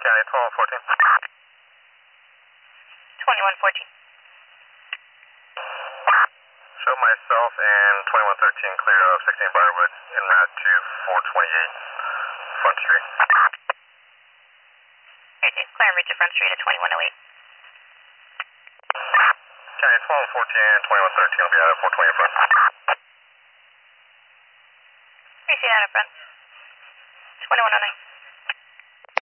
County 1214. 2114. Show myself and 2113 clear of 16 Briarwood en route to 428 Front Street. Okay, clear and reach at Front Street at 2108. County 1214 and 2113 will be out of 428 Front. Appreciate out of Front. 2109.